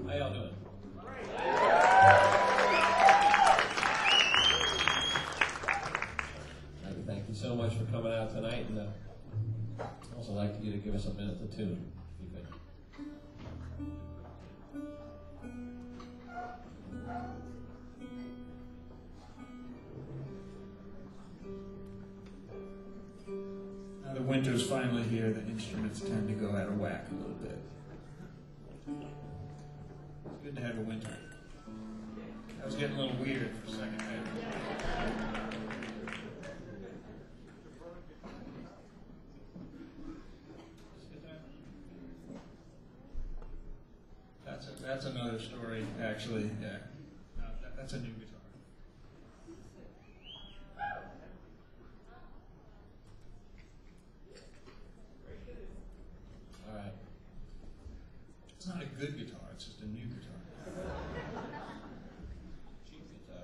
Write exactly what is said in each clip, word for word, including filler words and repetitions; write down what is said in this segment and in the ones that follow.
How y'all doing? Thank you, thank you so much for coming out tonight, and uh, I'd also like you to give us a minute to tune, if you could. Now the winter's finally here, the instruments tend to go out of whack a little bit. It's good to have a winter. I was getting a little weird for a second there. That's a, that's another story, actually. Yeah, no, that, that's a new guitar. All right. It's not a good guitar, it's just a new guitar. Cheap guitar.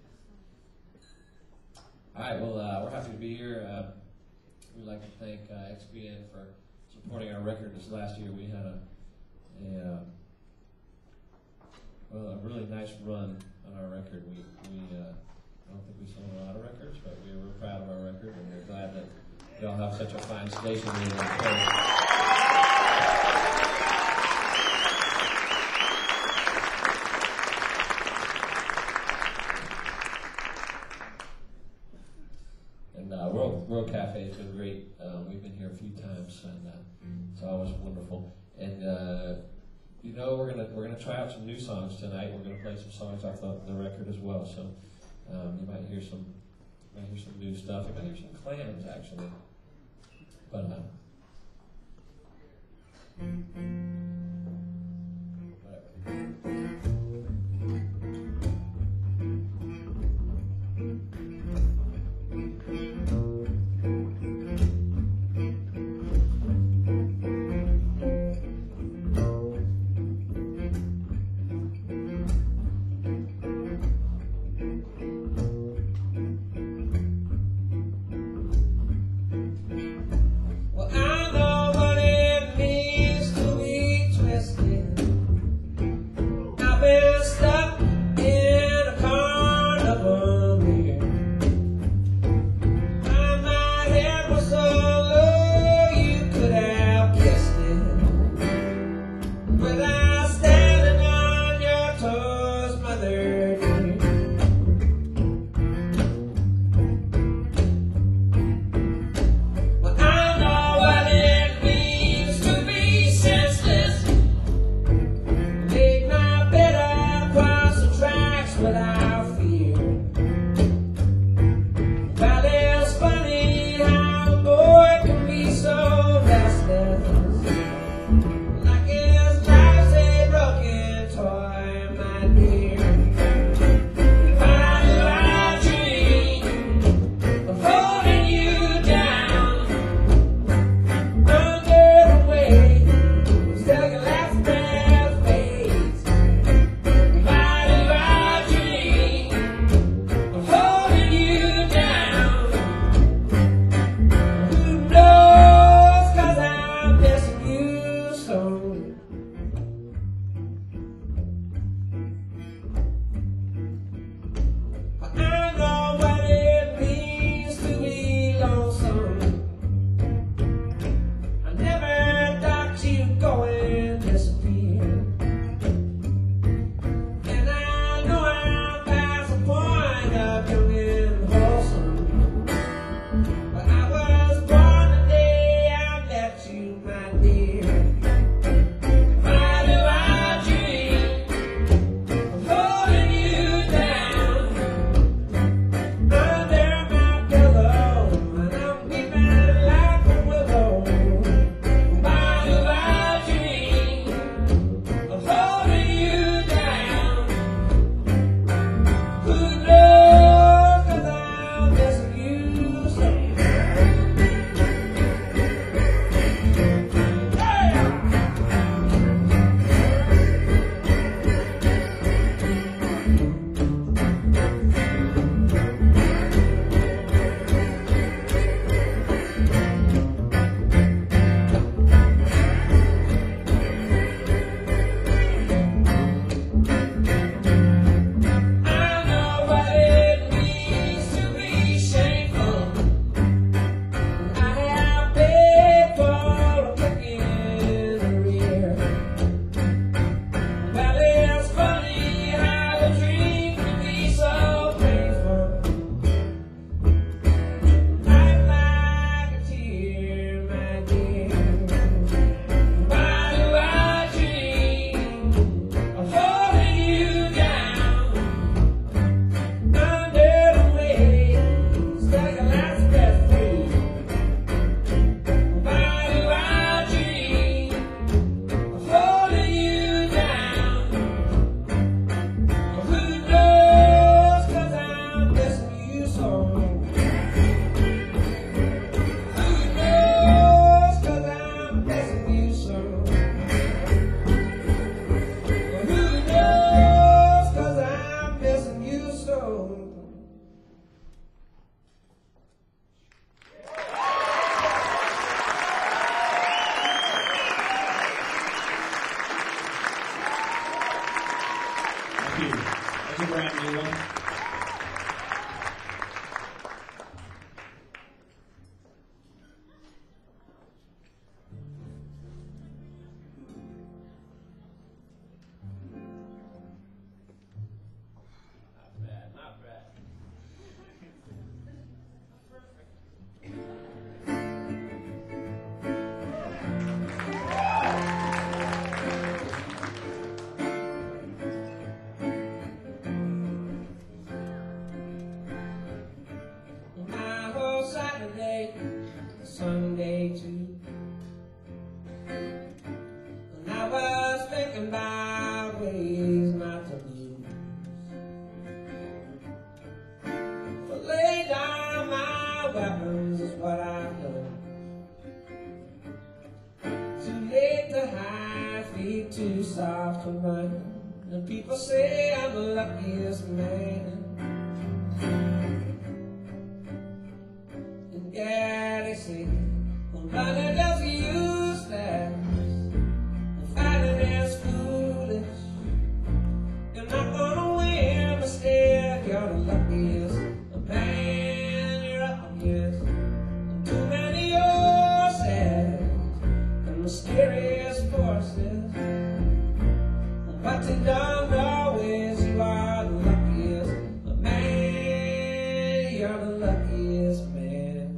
All right, well, uh, we're happy to be here. Uh, we'd like to thank uh, X P N for supporting our record this last year. We had a, a uh, well, a really nice run on our record. We, we uh, I don't think we sold a lot of records, but we were proud of our record, and we're glad that we all have such a fine station here in Detroit. And uh, World, World Cafe has been great. Um, we've been here a few times, and uh, it's always wonderful. And uh, you know, we're gonna we're gonna try out some new songs tonight. We're gonna play some songs off the, the record as well. So um, you might hear some you might hear some new stuff. You might hear some Clams actually. But uh, whatever. Well, I know what it means to be someday too. And I was thinking about ways not to lose. But lay down my weapons is what I've done. Too late to hide, feet too soft to run. And people say I'm the luckiest man. And yeah, they say, well, running is useless, and fighting is foolish. You're not gonna win, but still you're the luckiest man. You're up against too many horses and mysterious forces. But you don't always, you are the luckiest man. You're the luckiest man.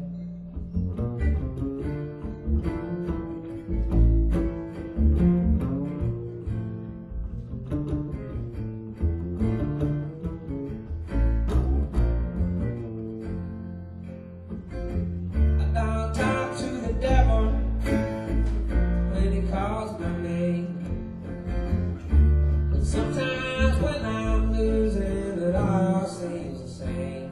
I don't talk to the devil when he calls my name. Sometimes when I'm losing, it all seems the same.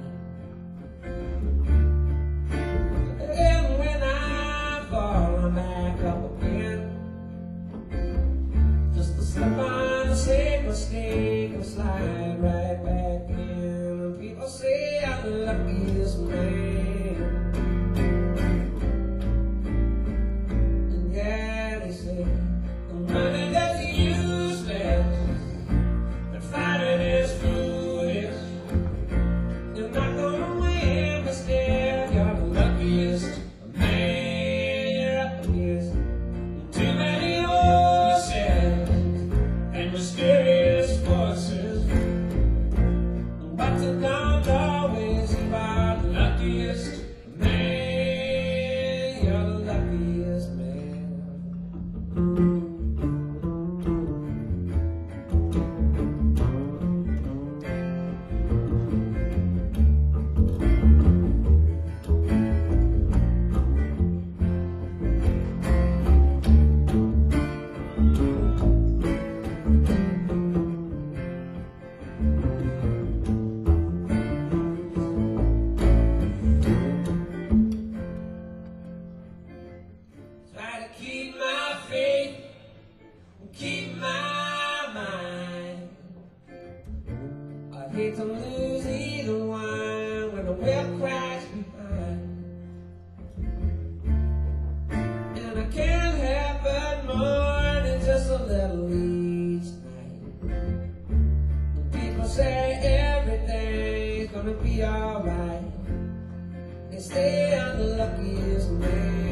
And when I fall, I'm back up again. Just to slip on the same mistake and slide right back in. And people say I'm the luckiest man. And yeah, they say I'm running as useless. Fighting is foolish. You're not gonna win, but still you're the luckiest man. You're up against too many horses and mysterious forces. But you don't always, you are the luckiest man. You're the luckiest man. Try to keep my faith and keep my mind. I hate to lose either one when the wheel crashes behind. And I can't help but mourn it just a little each night. The people say everything's gonna be alright. They say I'm the luckiest man.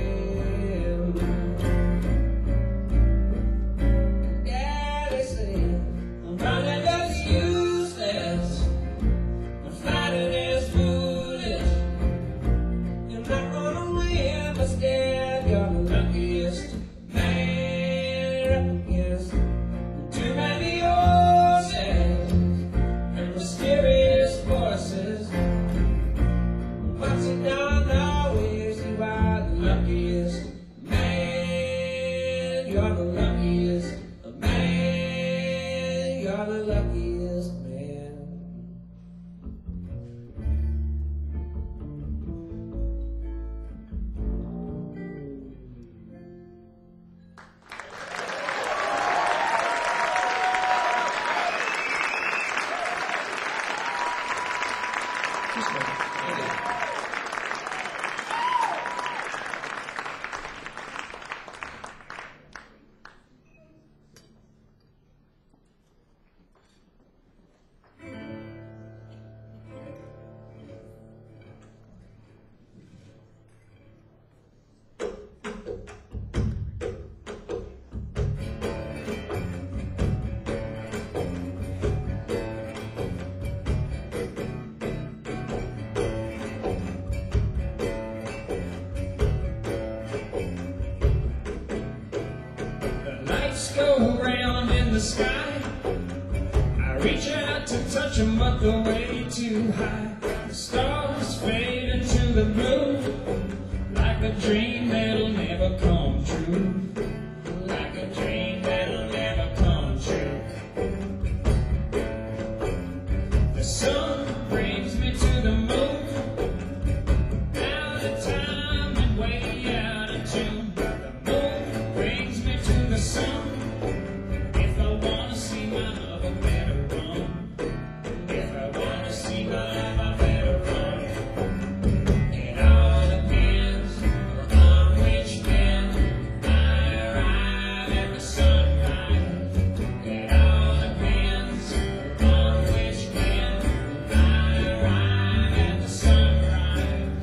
Yeah, they say I'm running is useless, and fighting is foolish. You're not gonna win, but still you're the luckiest man. You're up against too many horses and mysterious forces. But you don't always, you are the luckiest man. You're the luckiest man. You're the luckiest man. Go round in the sky. I reach out to touch them, but they're way too high. The stars fade into the blue, like a dream that'll never come true. Like a dream that'll never come true. The sun brings me to the moon, out of time and way out of tune. The moon brings me to the sun. If I wanna see my love, I better run. If I wanna see my love, I better run. It all depends on which end I arrive at the sunrise. It all depends on which end I arrive at the sunrise.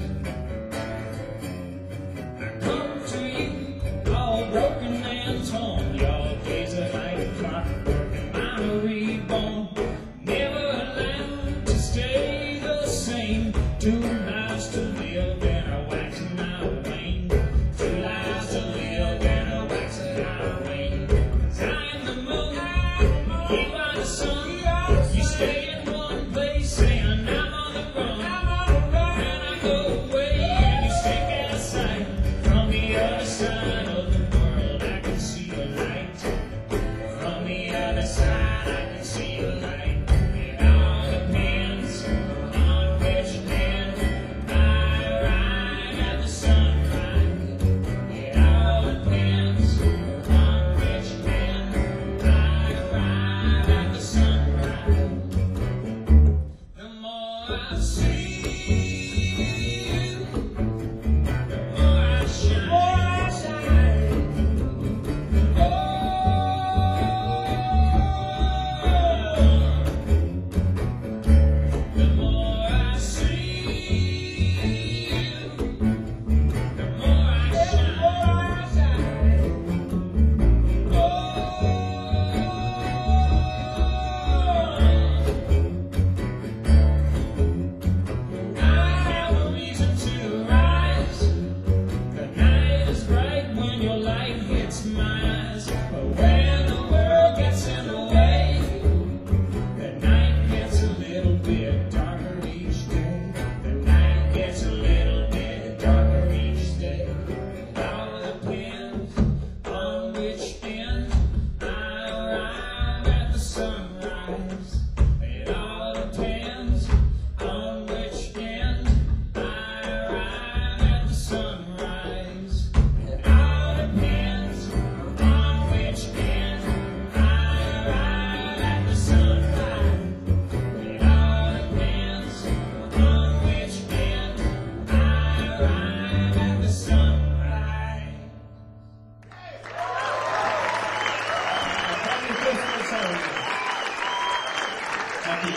I come to you all broken and torn. Your days are like a clockwork and mine are reborn. Never allowed to stay the same. Two lives to live and a wax and I wane. Two lives to live and a wax and I wane. 'Cause I am the moon, you are the sun. You stay in one place and I'm on the run. And I go away and you stay out of sight. From the other side of the world I can see the light. From the other side I can see the light. It all depends on which end I arrive at the sunrise. It all depends on which end I arrive at the sunrise. The more I see you, the more I shine. Oh, the more I see you, the more I shine. Oh, I have a reason to rise. The night is bright when your light hits my eyes. But when the world gets in the way, the night gets a little bit darker each day. The night gets a little bit darker each day. It all depends on which end I arrive at the sunrise. It all depends on which end I arrive at the sunrise. It all depends on which end I arrive at the sunrise. It all depends on which end I arrive at the sunrise. Happy Christmas, everyone. Happy.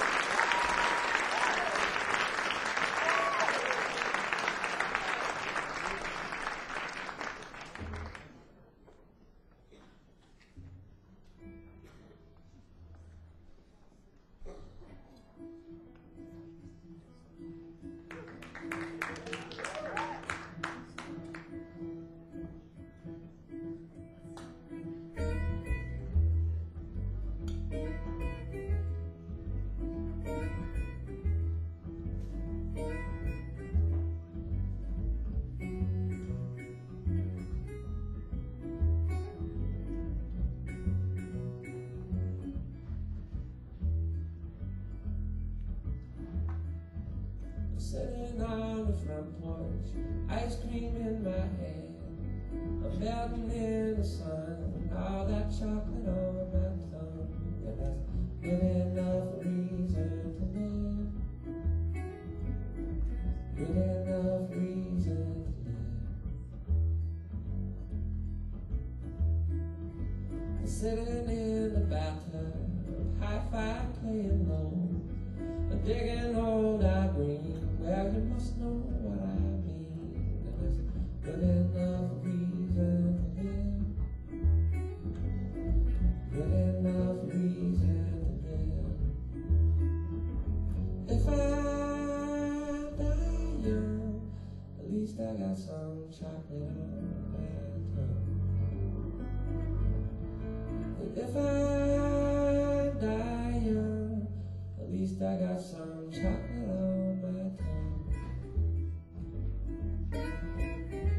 Sitting on the front porch, ice cream in my hand. I'm melting in the sun, and all that chocolate on my tongue. And that's good enough reason to live. Good enough reason to live. I'm sitting in the bathtub, hi-fi playing low. I'm digging old Irene. Well, you must know what I mean. And there's good enough reason to live. Good enough reason to live. If I die young, at least I got some chocolate on my tongue. And if I die young, at least I got some chocolate on my tongue.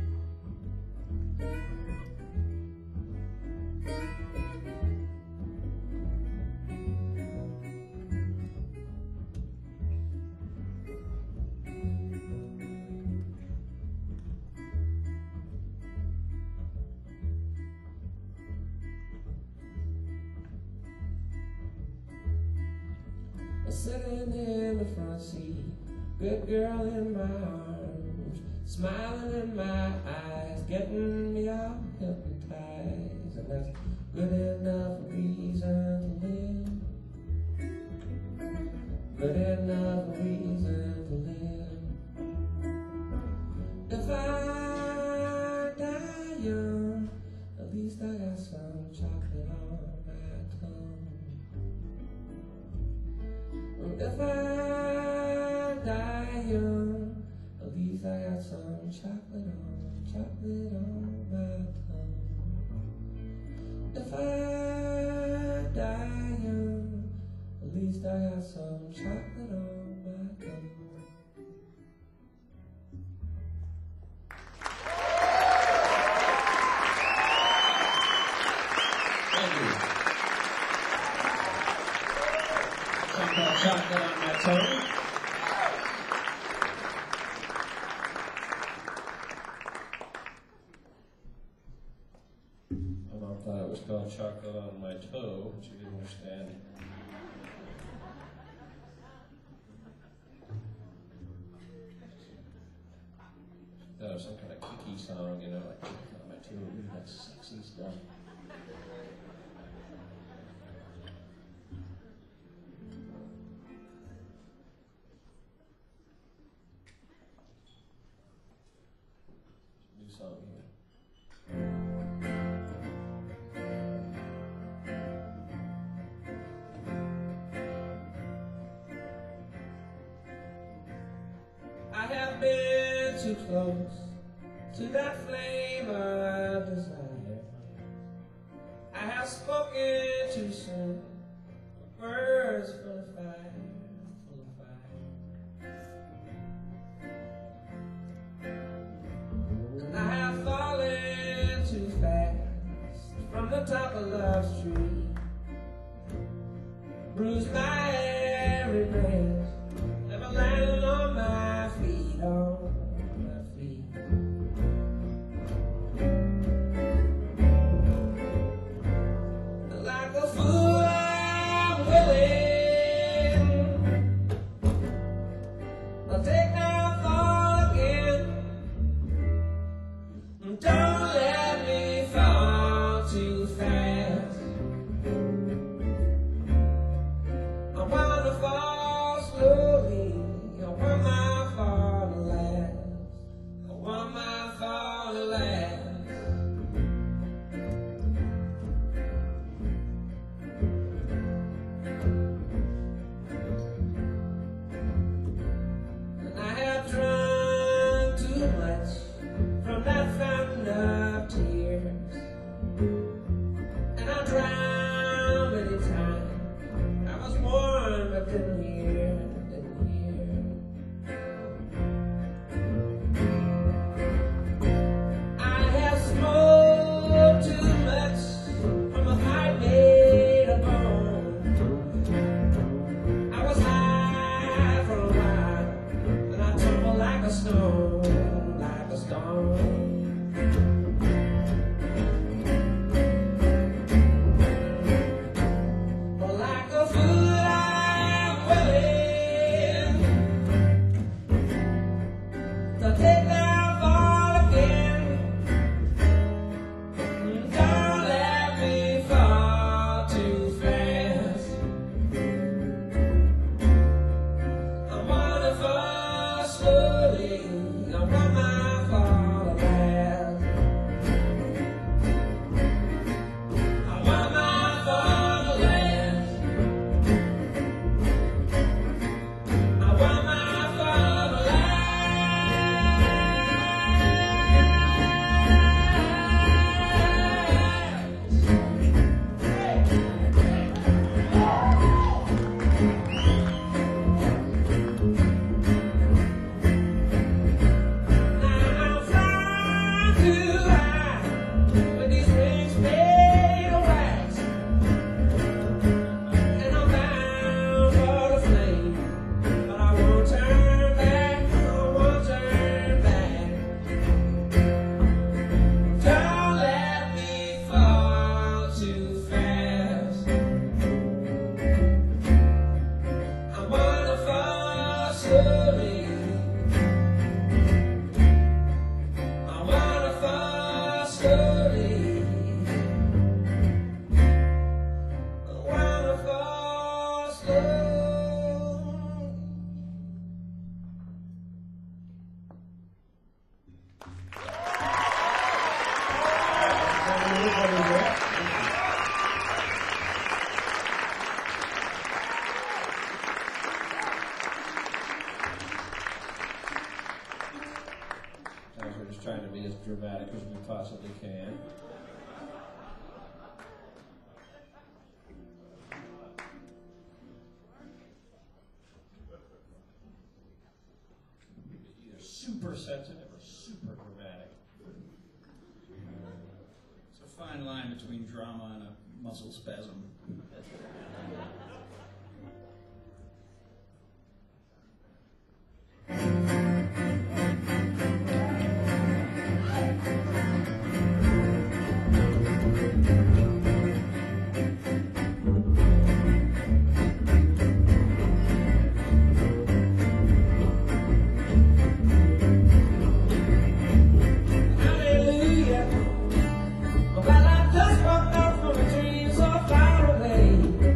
sitting in the front seat, good girl in my arms, smiling in my eyes, getting me all hypnotized, and that's good enough reason to live, good enough reason to live. If I die young, at least I got some chocolate on my tongue. If I die young, at least I got some chocolate on, chocolate on my tongue. If I die young, at least I got some chocolate on my tongue. Thank you. Some called Chocolate on My Tongue. My mom thought it was called Chocolate on My Toe. She didn't understand. She thought it was some kind of kiki song, you know, like Chocolate on My Toe. Ooh, that's sexy stuff. New song here. I have been too close to that flame of desire. I have spoken too soon, words full of fire, full of fire. And I have fallen too fast from the top of love's tree, bruised my every breath, never landed on my feet, on my feet. Like a fool I'm willing, I'll take down fall again. Don't let me fall too fast. I wanna fall slowly, I want my fall to last, I want my fall to last. And I have drunk too much from that fountain of tears, and I drowned many times. I was born but didn't hear, didn't hear. I have smoked too much from a heart made of bone. I was high for a while, and I tumbled like a stone, like a stone. But like a fool I'm willing to take that fall again. Don't let me fall too fast. I wanna fall slowly, I want my fall to last. I want my fall to last. I want my fall to last. Now I'm flying too high with these wings made of wax, and I'm bound for the flame, but I won't turn back, I won't turn back. Don't let me fall too fast. I dramatic as we possibly can. Either super sensitive or super dramatic. It's a fine line between drama and a muscle spasm. Hallelujah. Well, I just walked out from a dream so far away.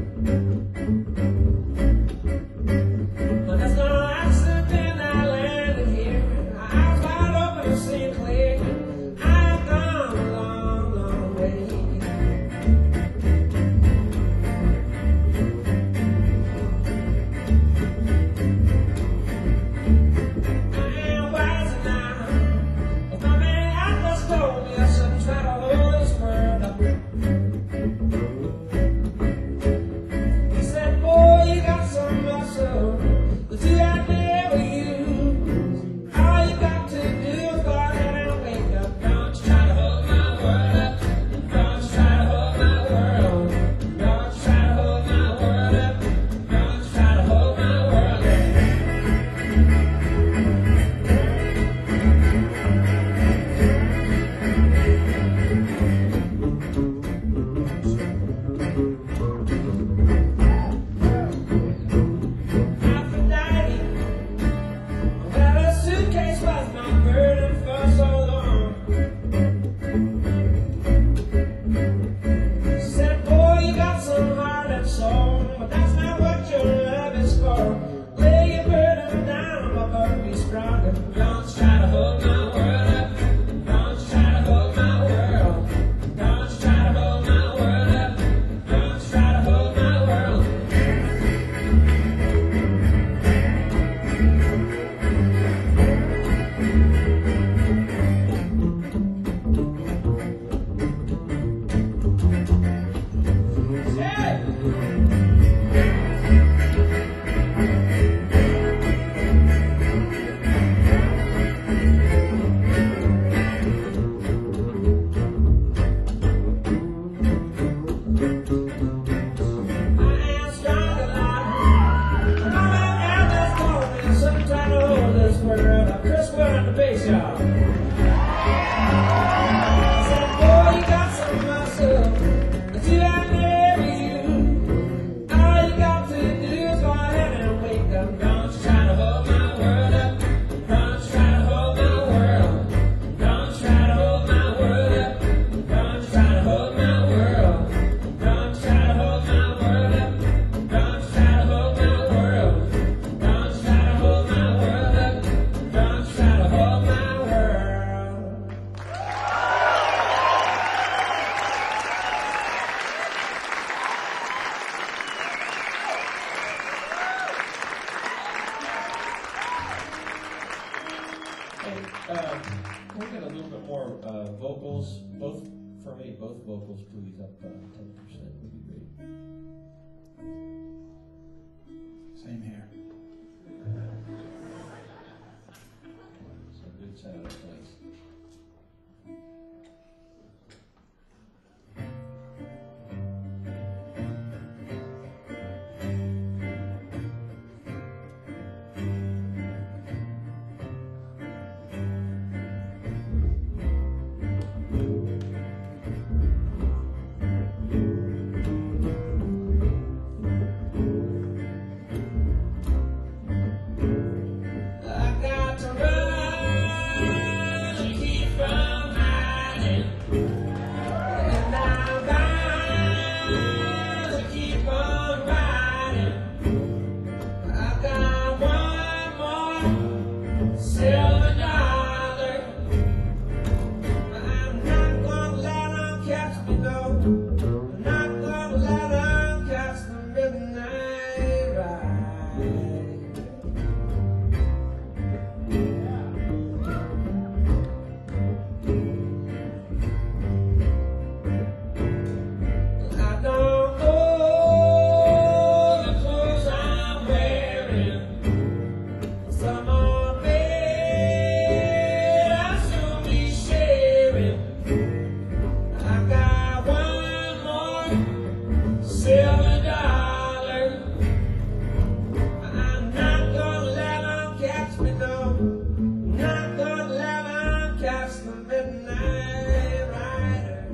But that's no accident I landed here. I was wide open and seeing clear. I've gone a long, long way. I am wiser now. If my man Atlas told me I shouldn't try to hold this world up. He said, boy, you got some muscle that you have never used. All you got to do is go ahead and wake up. Don't you try to hold my world up. Don't you try to hold my world. Don't you try to hold my world up. Don't you try to hold my world up. Aphrodite, well, a suitcase was my burden for so long. She said, boy, you got some heart and soul, but that's not what your love is for. Lay your burden down, my burden be stronger. Don't you try to hold my world up. Don't you try to hold my world. Don't you try to hold my world up. Don't you try to hold my world. Yeah. I am strong alive. My man Atlas told me I shouldn't try to hold this world up. Chris Wood on the bass, y'all. I said, boy, you got some muscle that you have never used. All you got to do is go ahead and wake up. Don't you try to hold my world up. Don't you try to hold my world. Don't you try to hold my world up. Don't you try to hold my world. Don't you try to hold my world up. Don't you try to hold my world. Don't you try to hold my world up. Don't you try to hold my world. Hey, uh, we'll get a little bit more uh, vocals, both for me, both vocals, please, up uh, ten percent would be great. Same here. So good sound, thanks. midnight rider.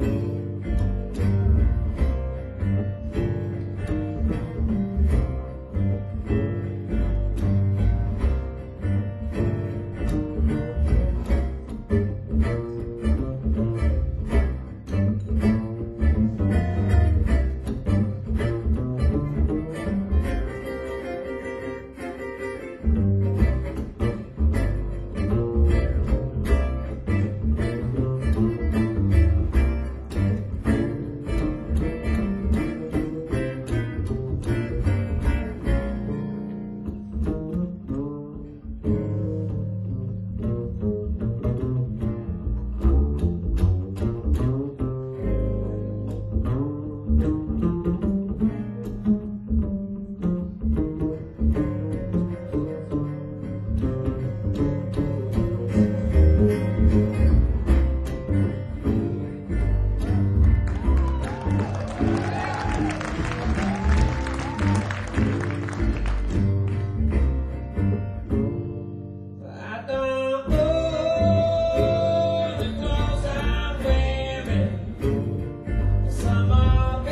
I don't know the clothes I'm wearing. Some of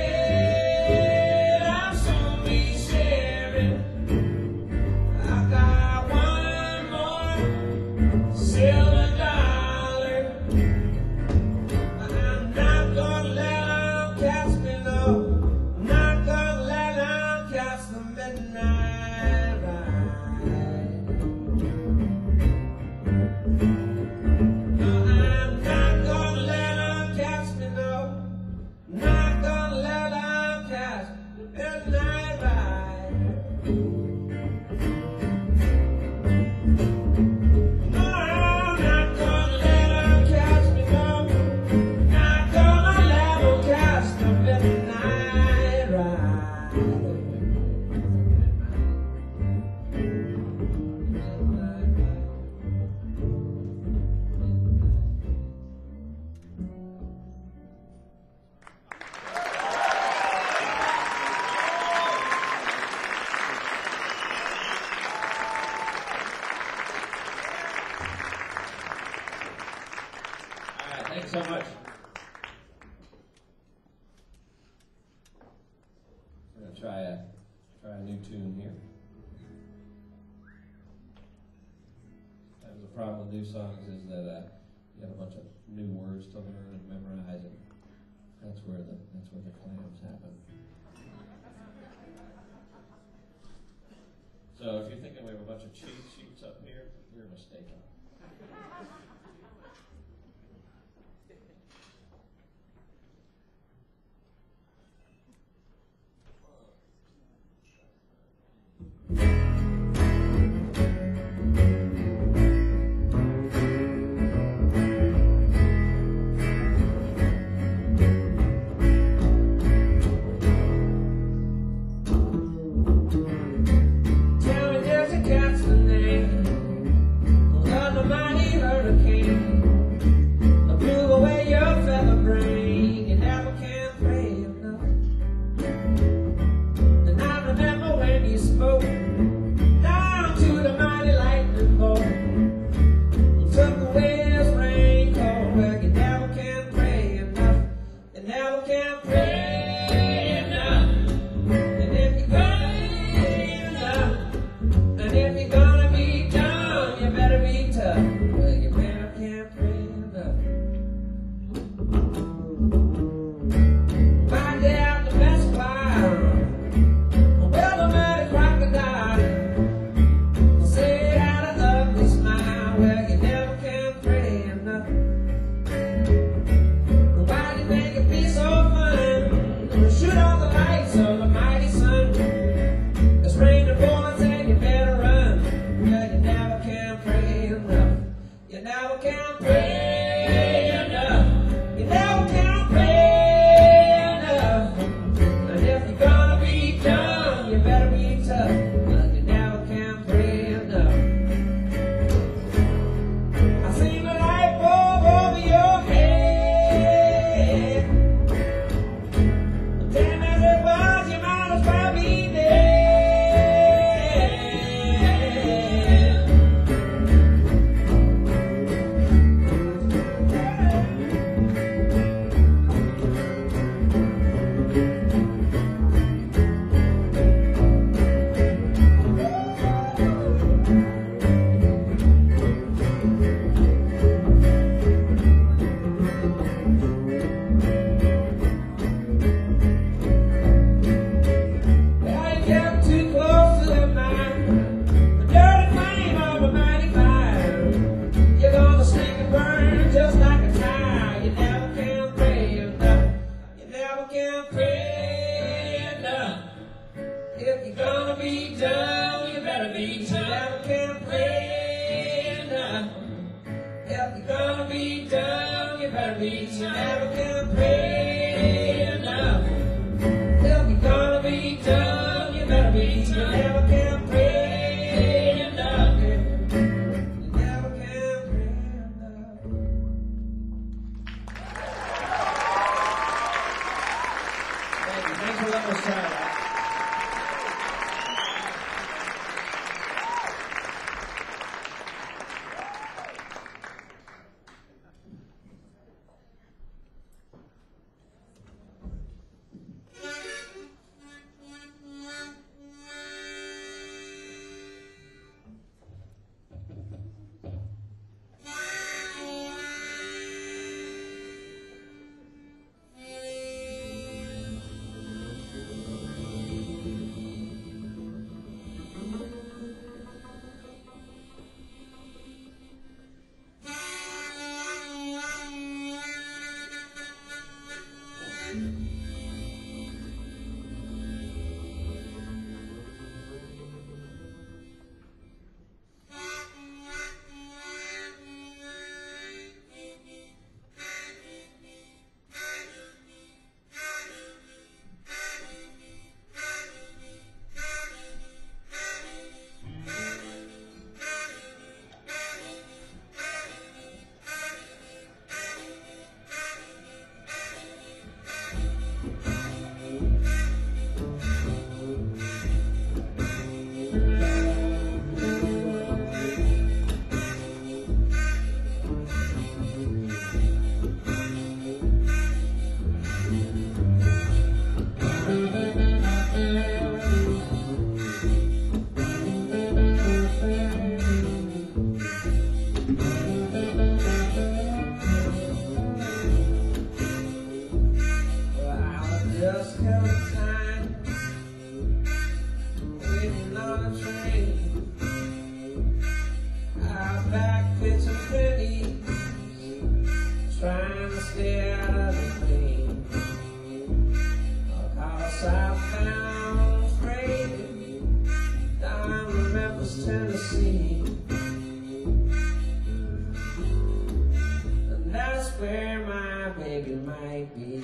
it I'll soon be sharing. I got one more silver dollar. I'm not gonna let them catch me, no. I'm not gonna let them catch the midnight ride. No, I'm not gonna let them catch me, no. Not gonna let them catch the midnight ride. No, I'm not gonna let them catch me, no. Not gonna let them catch the midnight ride. All right, thanks so much. We're gonna try a try a new tune here. Sometimes the problem with new songs is that uh, you have a bunch of new words to learn and memorize, and that's where the that's where the clams happen. So if you're thinking we have a bunch of cheat sheets up here, you're mistaken. Tell me, there's a cat's the name. Well, nobody heard of be done, you better be, you never can pray enough. They'll be gonna be done, you better be, you never can pray enough. You never can pray enough. Thank you. Thanks for letting us try that. Just count time, waiting on a train. Out back pitching pennies, trying to stay out of the pain. I'll call southbound freight down to Memphis, Tennessee, and that's where my baby might be.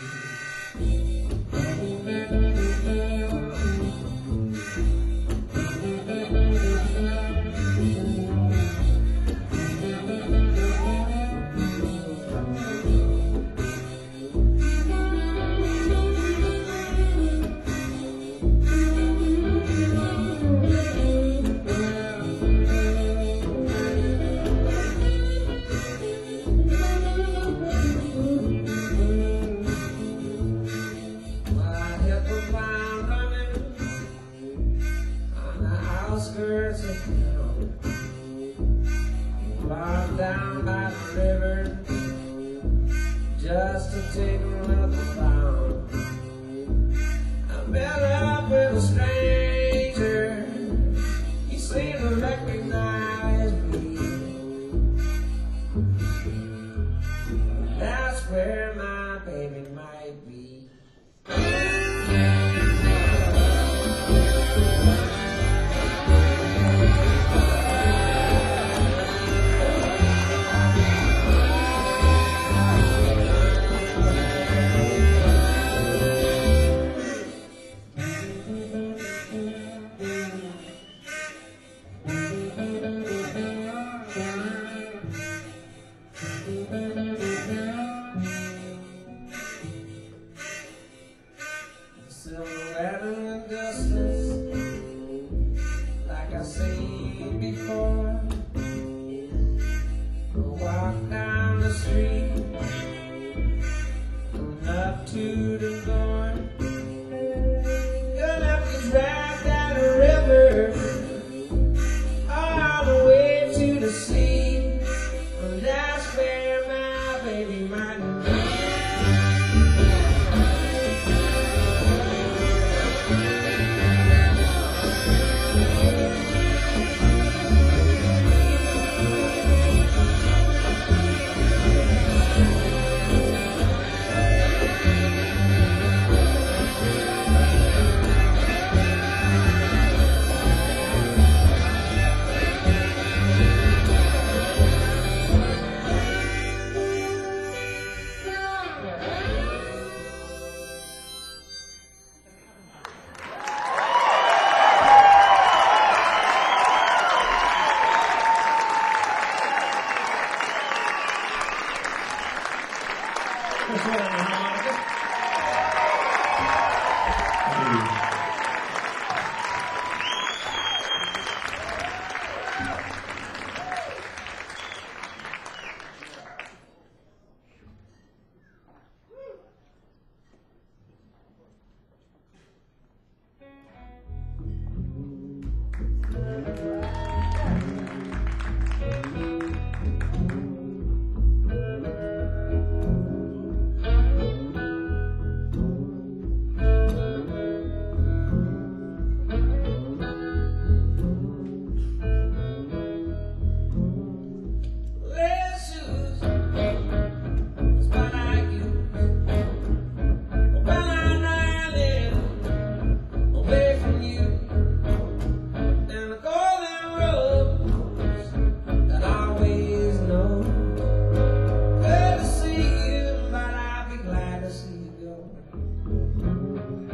Outskirts of town, bogged down by the river, just to take another bound. I met up with a stranger, he seemed to recognize me. That's where my baby might be. Silhouette in the distance, like I seen before. Walk down the street, coming up to the door. Gonna have to drive down the river, all the way to the sea. And that's where my baby might be. Chris Wood on the harmonica. Less shoes is what I use when I'm riding away from you, and the golden roads that I always know. Glad to see you, but I'll be glad to see you go.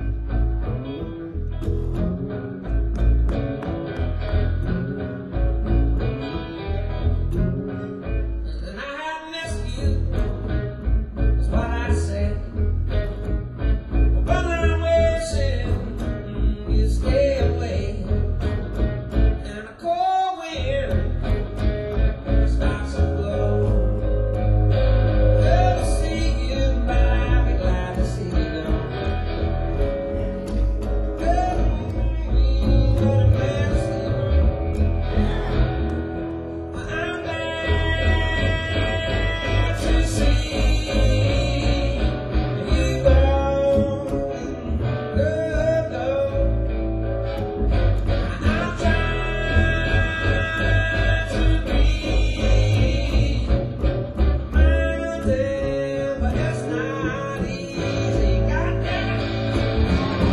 And I have missed you, is what I say. But I'm wishing mm, you stay away. And the cold wind starts to blow. Glad to see you, but I'll be glad to see you go. Glad, mm, but I'm glad to see you go. I'm glad to see you go, go, go. I'm trying to be mountain, but it's not easy. Goddamn.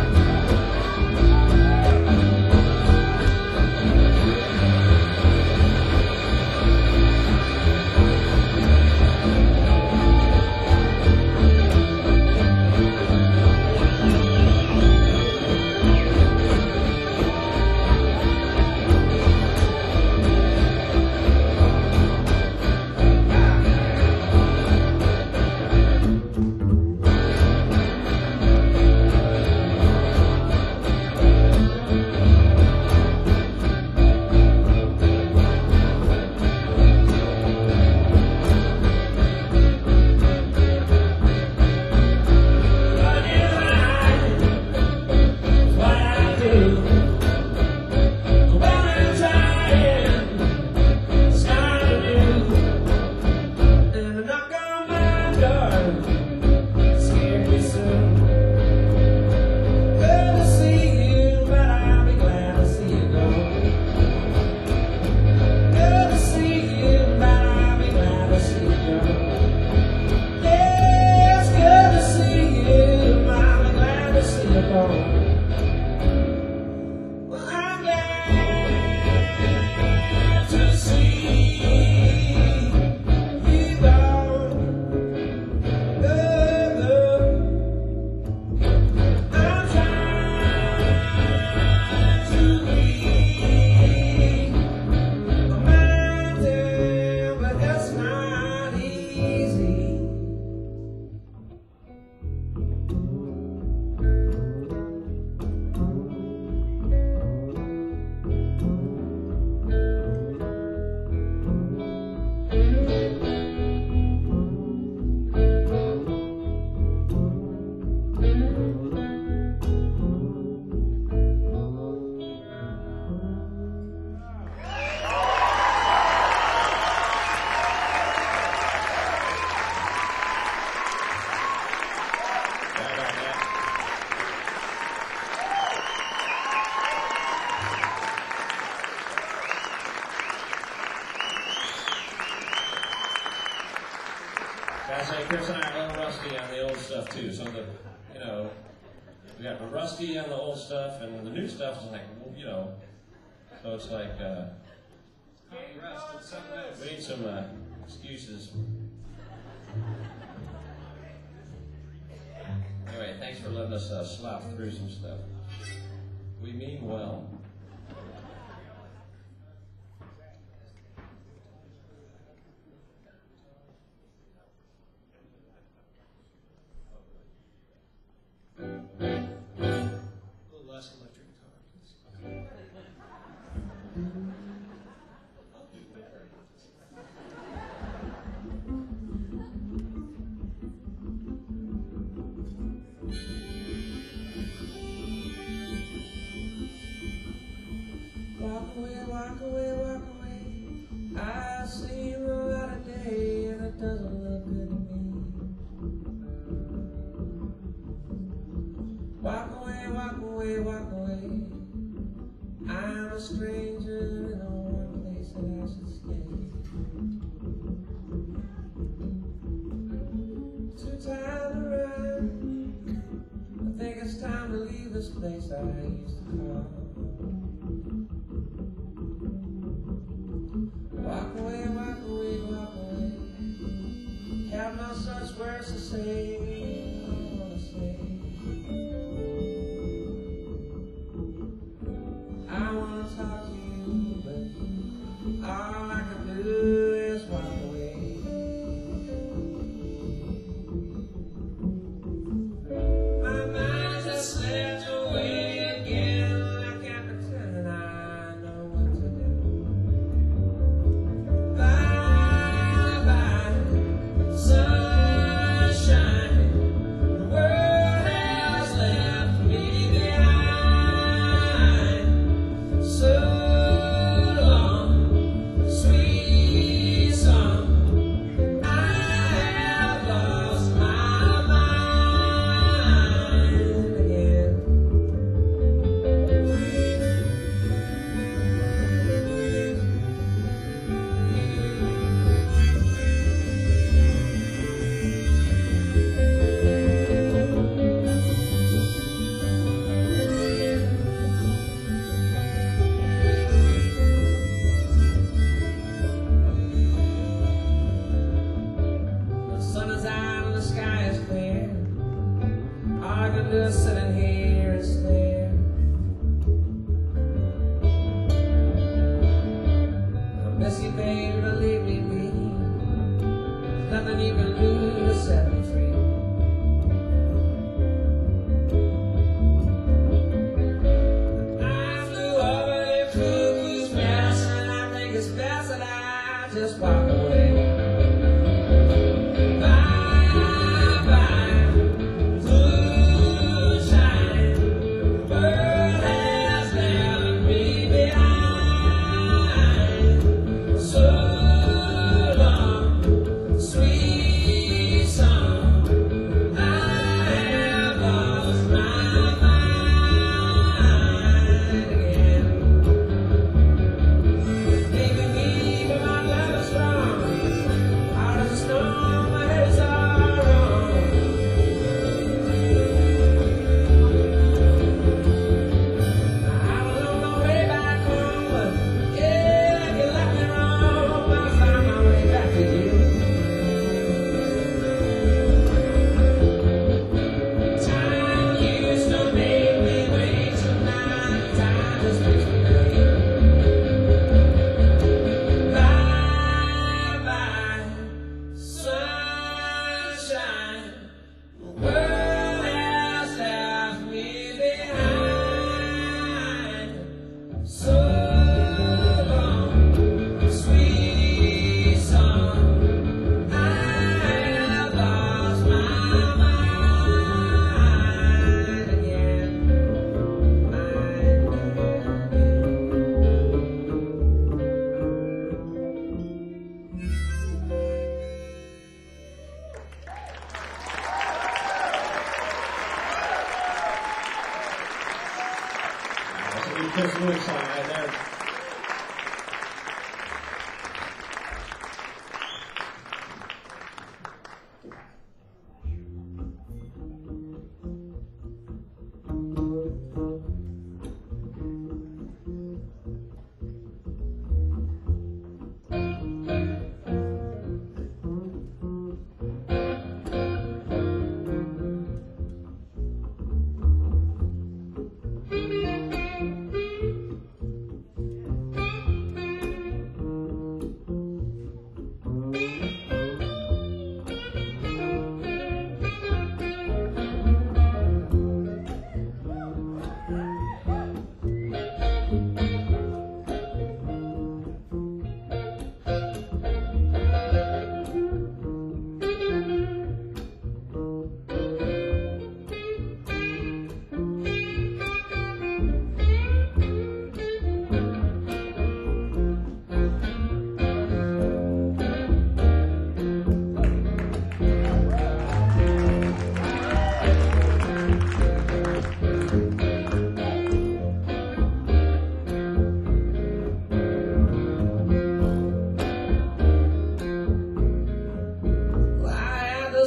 Well, I'm glad to see you go, go, go. I'm trying to be a mountain, but that's not easy. Sorry about that. Gotta say, Chris and I are a little rusty on the old stuff too. Some of the, you know, we got rusty on the old stuff, and the new stuff is like, well, you know, so it's like, uh, we need some uh, excuses. Anyway, thanks for letting us uh, slop through some stuff. We mean well. away, walk away. I'm a stranger in a one place that I should stay. Too tired to run. I think it's time to leave this place I used to call. Walk away, walk away, walk away. Have no such words to say. I wanna say. I wanna talk to you, but all I can do is walk away. My mind just slipped away again. I can't pretend I know what to do. Bye bye, sunshine. The world has left me behind. So long, sweet song. I have lost my mind again. The sun is out and the sky is clear. All I can do is sit in here and stare. I miss you, baby, but leave me be. There's nothing you can do to set me free. I flew over your cuckoo's nest, and I think it's best that I just walk away. Bye bye, moonshine. The world has left me behind. So long, sweet song. I have lost my mind again. Maybe me, but my love is strong. Out of the storm, my head is all wrong. I don't know my way back home, but yeah, if you left me wrong, I'll find my way back to you. Time used to make me wait, tonight time just makes me late. Bye bye, sunshine. The world has left me behind. So long, sweet song. I have lost my mind again. Mind That's a good Chris Lewis song right there.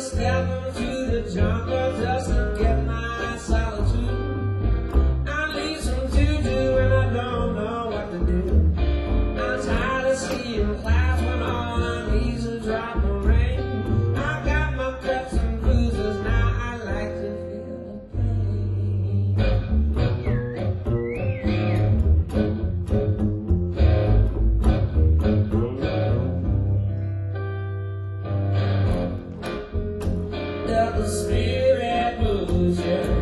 step into the jungle just to get my solitude. I need some juju and I don't know what to do. I'm tired of seeing clouds when all I need is a drop of rain. I got my cuts and bruises, now I like to feel the pain. If the spirit moves you,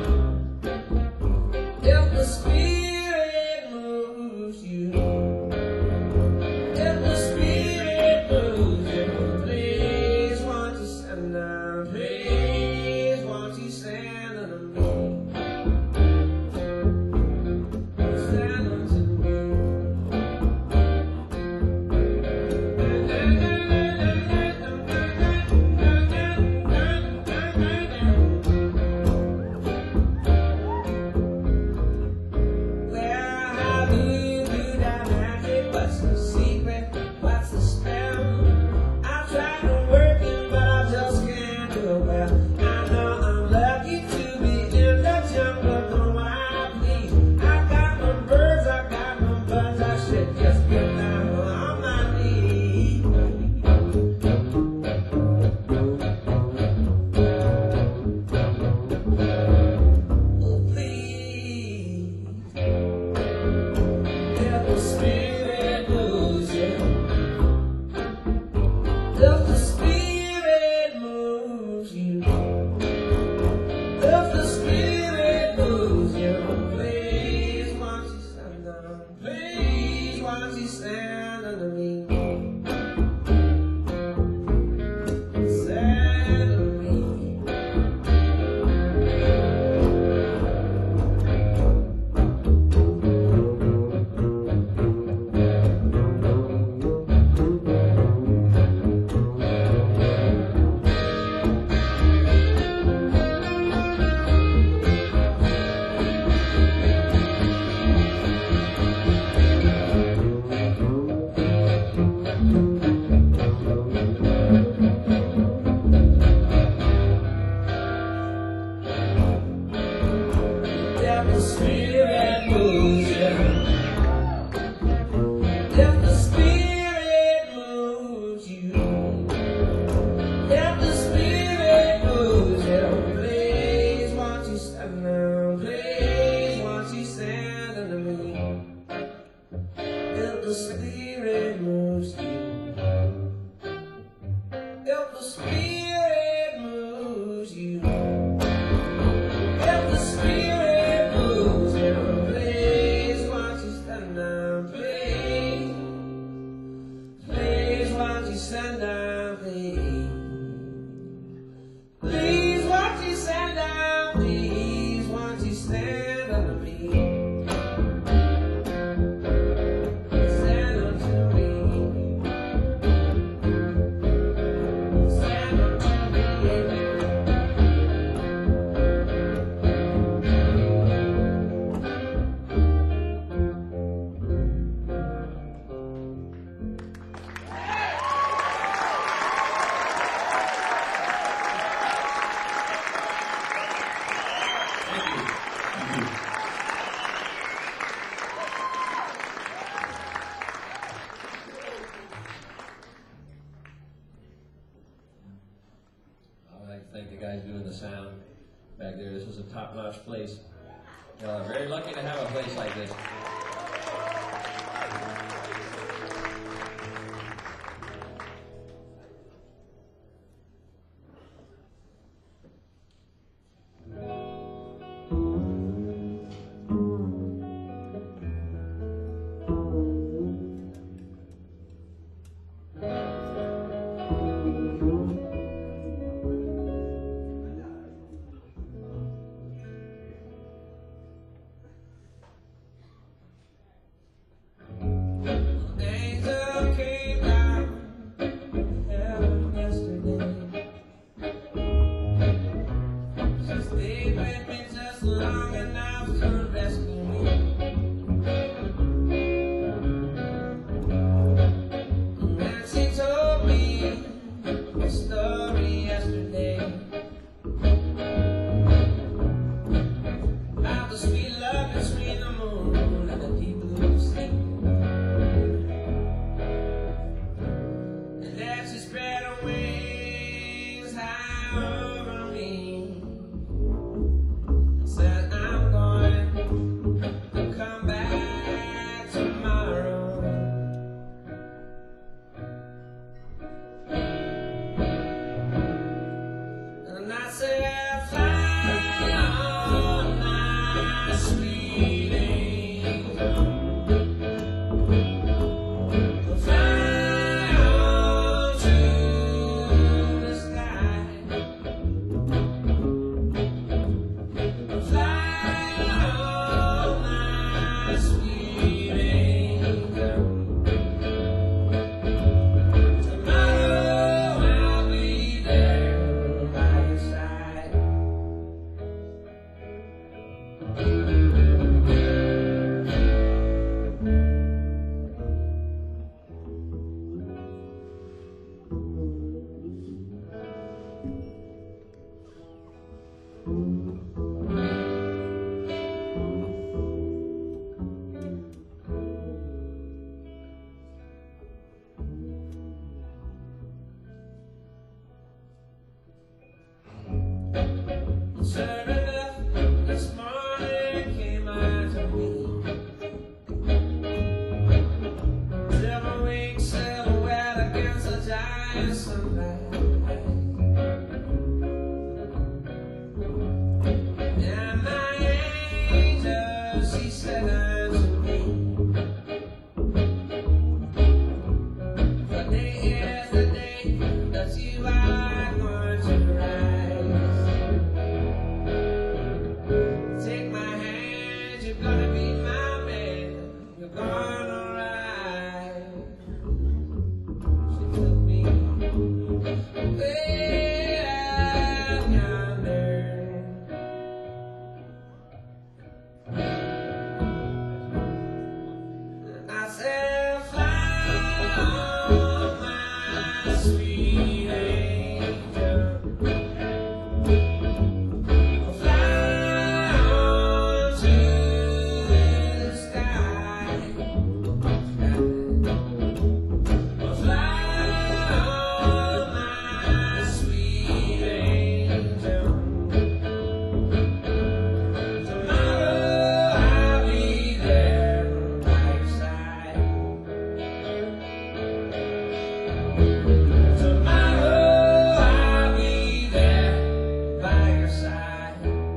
if the spirit moves you, if the spirit moves you, please won't you stand down, please won't you stand unto me, stand unto me. Well, how do you do that magic? What's the secret? What's the spell? I tried to work it, but I just can't do it well. I know I'm lucky to be in the jungle, don't why please. I got my birds, I got my buds, I should just get down on my knees. Oh, please. If the spirit moves you, if the spirit moves you, if the spirit moves you, please won't you stand down, please won't you stand under me, stand under me. If the spirit moves you, if the spirit moves you, if the spirit moves you, please won't you stand down, please won't you stand under me. If the spirit moves you, if the spirit moves you, if the spirit moves you, please won't you stand down, please, please won't you stand down, please, please won't you stand down, please won't you stand under me, stand unto me, stand unto me. I'd like to thank the guys doing the sound back there. This is a top-notch place. Uh, very lucky to have a place like this. And I said, fly on my sweet angel, fly on to the sky, fly on my sweet angel. Tomorrow I'll be there by your side. Sure enough, this morning came out to me. Seven weeks silhouette against the giant sunlight. And my angel, she said unto me, the day is the day that you are going to rise. Take my hand, you're gonna be my man, you're gonna ride. She took me way out yonder. And I said, fly on my sweet angel, fly on to the sky, fly on my sweet angel. Tomorrow I'll be there by your side. Tomorrow I'll be there by your side.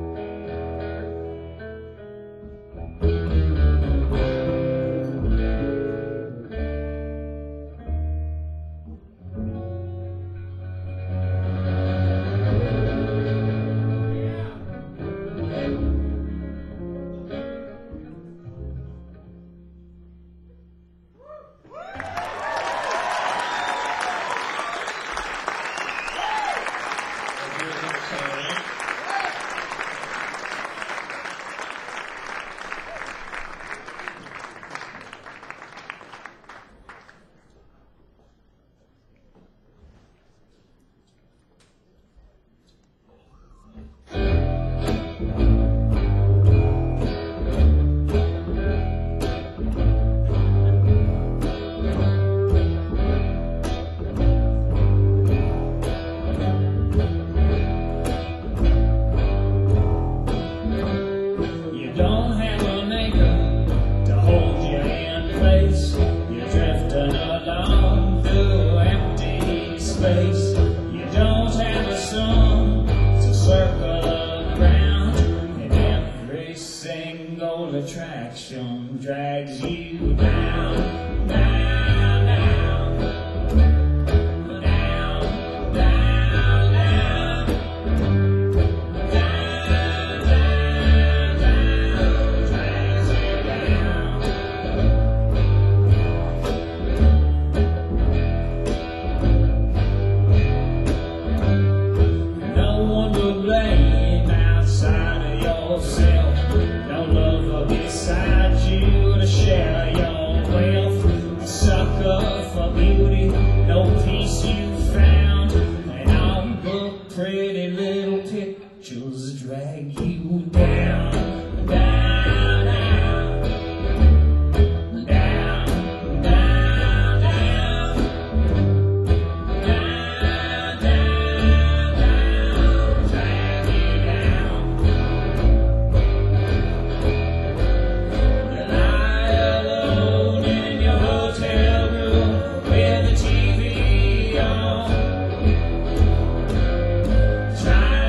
You don't have an anchor to hold you in place. You're drifting along through empty space. You don't have a sun to circle around, and every single attraction drags you down, down, down, down, down, down. No one to blame outside of yourself. No lover beside you to share your wealth. A sucker for beauty, no peace you found, and all the pretty little pictures drag you down, down, down, down, down, down, down, down, down, drag you down. You lie alone in your hotel room with the T V on, trying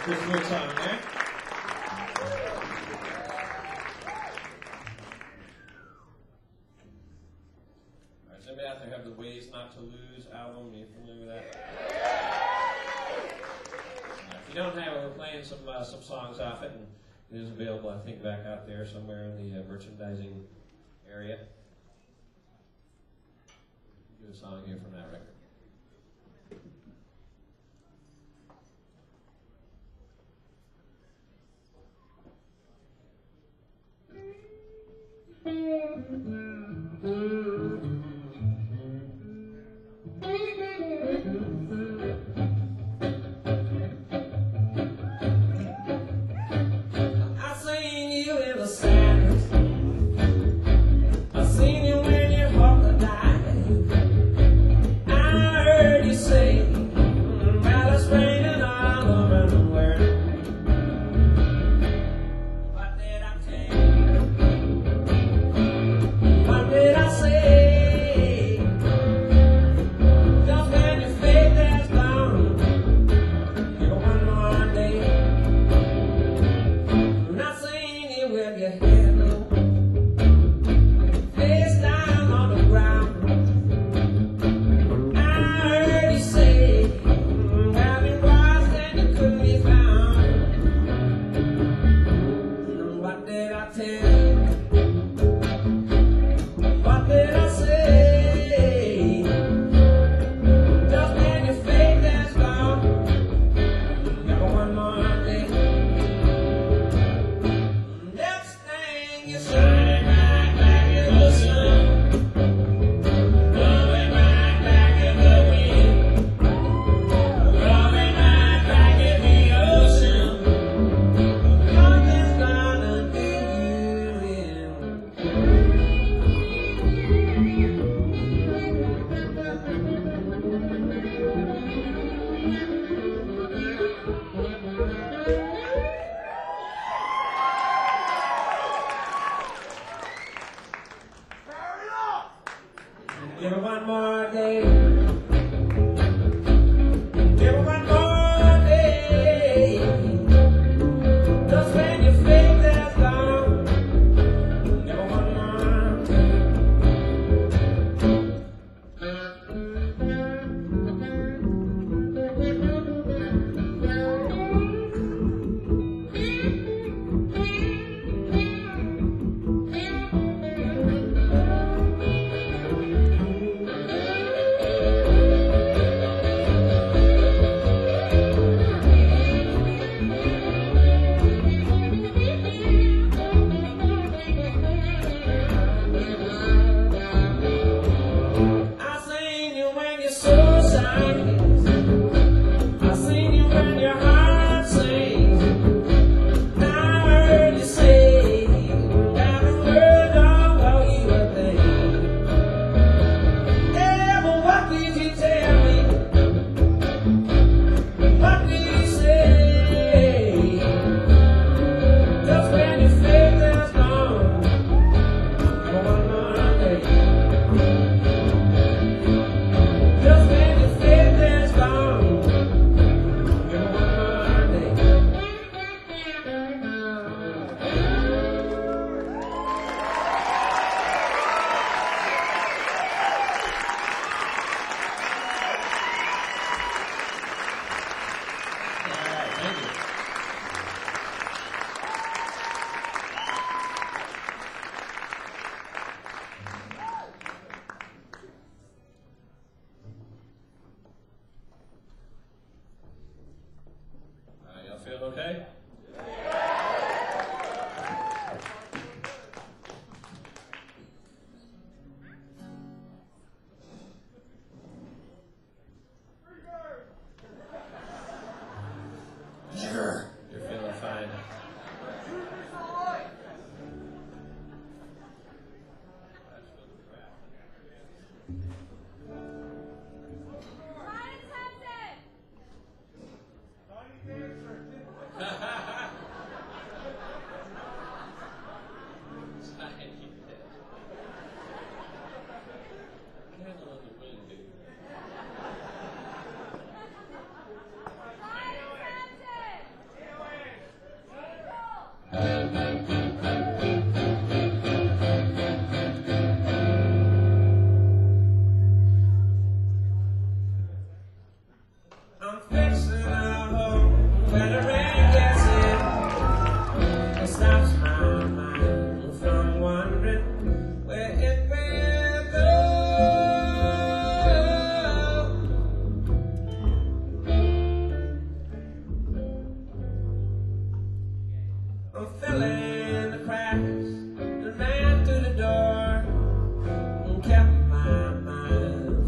Christmas song there. Alright, does anybody out there have the Ways Not to Lose album? Are you familiar with that? Uh, if you don't have it, we're playing some uh, some songs off it, and it is available, I think, back out there somewhere in the uh, merchandising area. Do a song here from that record. I seen you in the sadness. I seen you when your heart died. I heard you say, well, it's raining all over the world. What did I tell you? What did I say? Just when your faith has gone, give it one more day. And I seen you with your head low, face down on the ground. I heard you say, well, it was and you couldn't be found. And what did I tell you? What did I say? Just when your faith has gone, give it one more day. Next thing you shine right back in the sun, blowing right back in the wind, blowing right back in the ocean. Nothing's gonna do you in. Give it one more day. Give it one more day. Just when your faith has gone, give it one more day.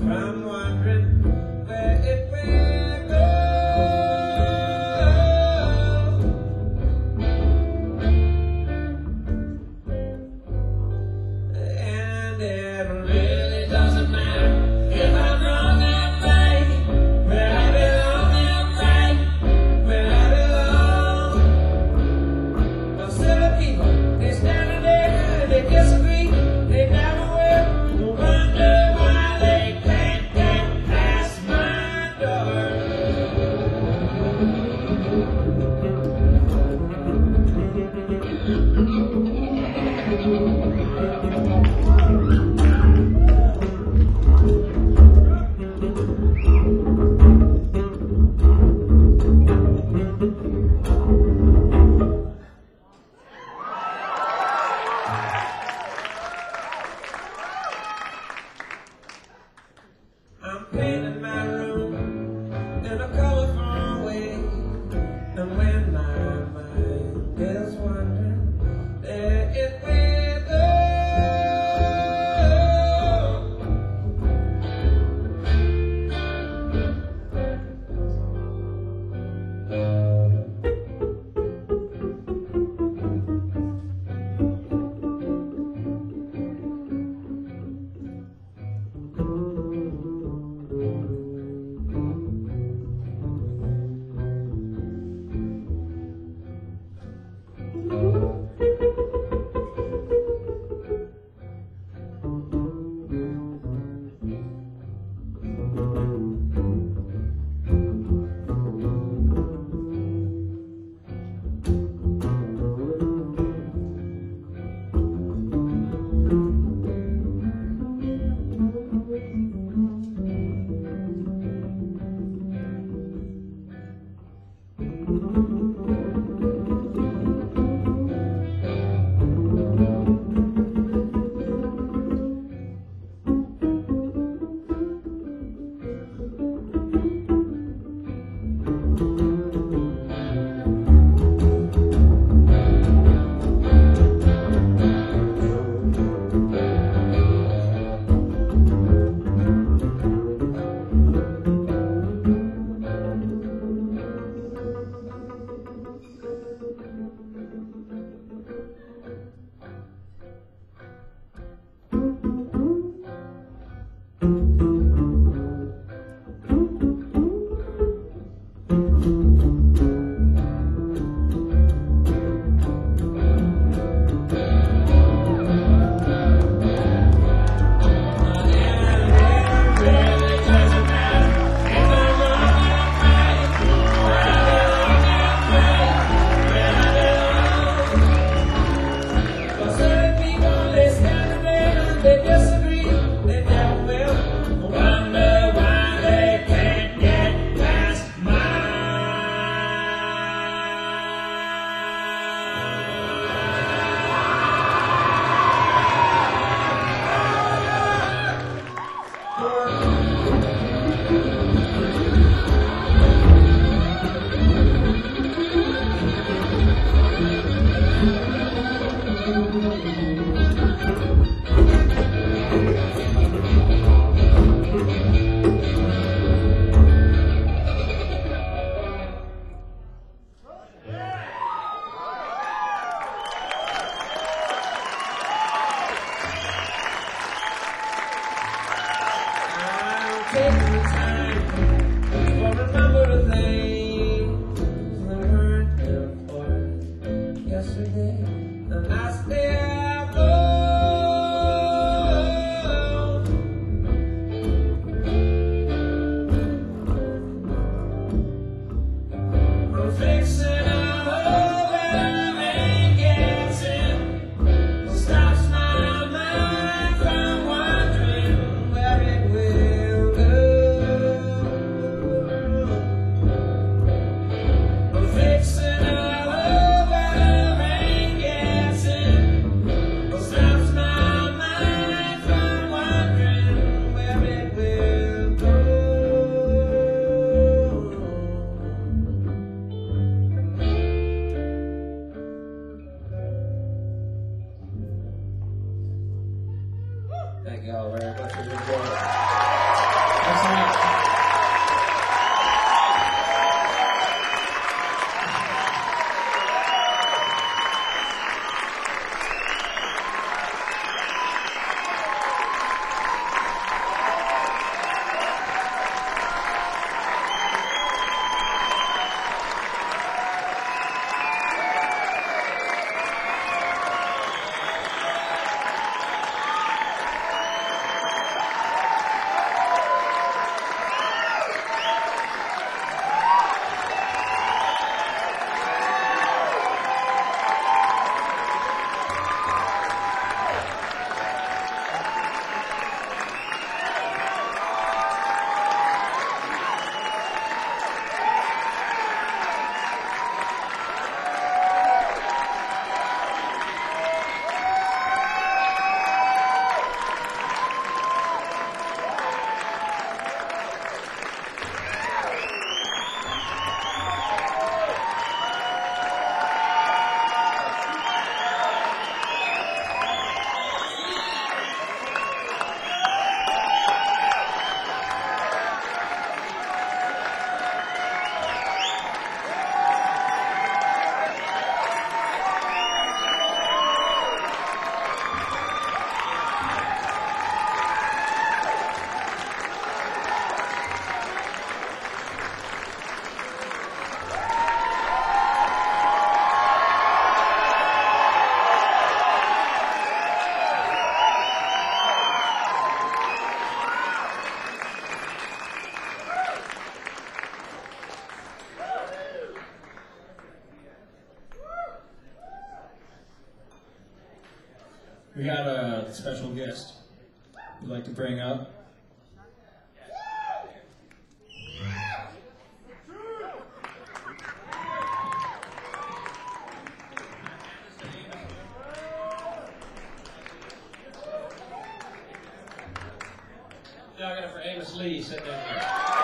I'm wondering where it will go. And it really doesn't matter if I'm wrong, I'm right. Where I belong, I'm right. Where I belong. Well, silly people, they standing there, they disagree, they never will. No wonder why they can't get past my door. I'm painting my room in a colorful way, and when my mind is wandering, there it will go. They disagree, they never will. Wonder why they can't get past taking the time to remember the things we weren't there for yesterday, and I still go. I'm fixing a hole that ain't getting, stops my mind from wondering where it will go. We got a special guest we'd like to bring up. Now I got it for Amos Lee sitting in here.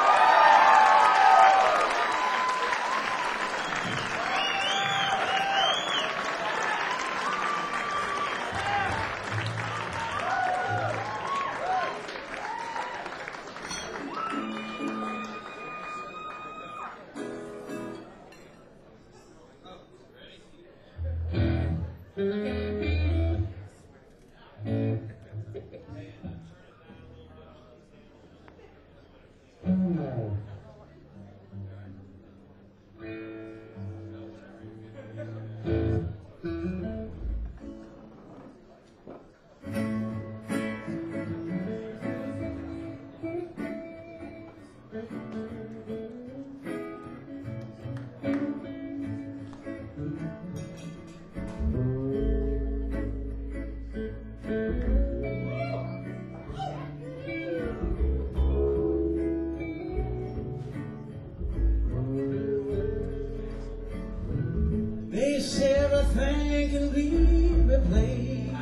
They say everything can be replaced.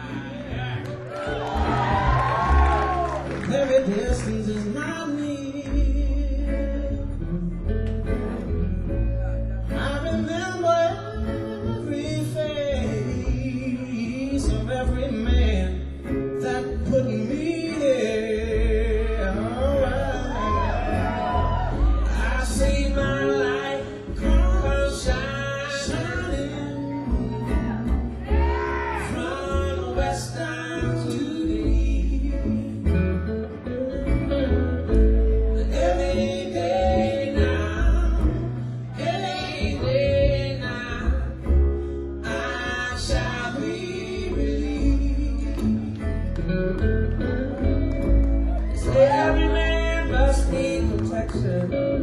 Every distance is not near. I remember every face of every man that put me there. I see my light come and shine. Every man must need protection.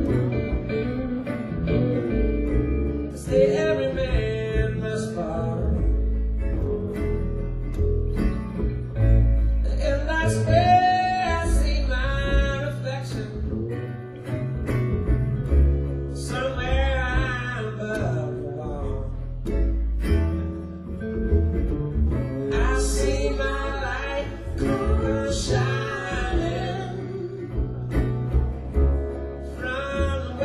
Say every man must fall. And that's where I see my reflection. Somewhere I'm above the wall. I see my light come shine.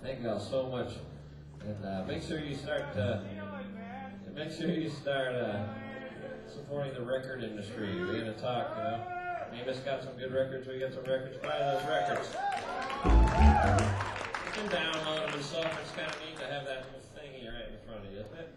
Thank y'all so much. And uh, make sure you start. Uh, make sure you start uh, supporting the record industry. We're gonna talk. You know, Amos got some good records. We got some records. Buy those records. You can download them and stuff. It's kind of neat to have that little thingy right in front of you, isn't it?